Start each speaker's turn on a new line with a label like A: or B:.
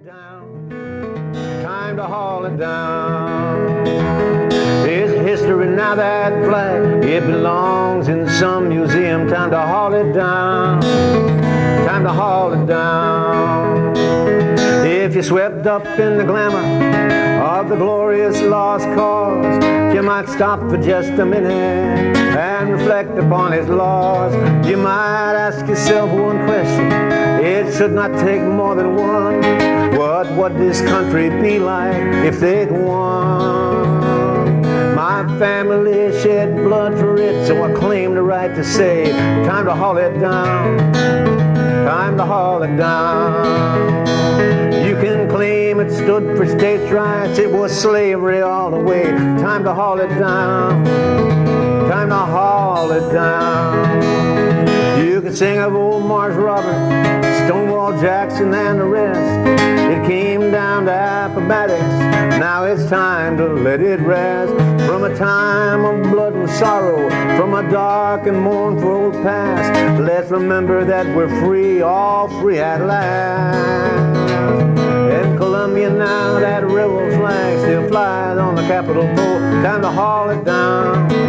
A: down. Time to haul it down. It's history now, that flag. It belongs in some museum. Time to haul it down. Time to haul it down. If you're swept up in the glamour of the glorious lost cause, you might stop for just a minute and reflect upon its laws. You might ask yourself one question. It should not take more than one. What would this country be like if they'd won? My family shed blood for it, so I claim the right to say, time to haul it down. Time to haul it down. You can claim it stood for states' rights. It was slavery all the way. Time to haul it down. Time to haul it down. You can sing of old Marsh Robert, Stonewall Jackson and the rest. It came down to Appomattox. Now it's time to let it rest. From a time of blood and sorrow, from a dark and mournful past, let's remember that we're free, all free at last. In Columbia now, that rebel flag still flies on the Capitol pole. Time to haul it down.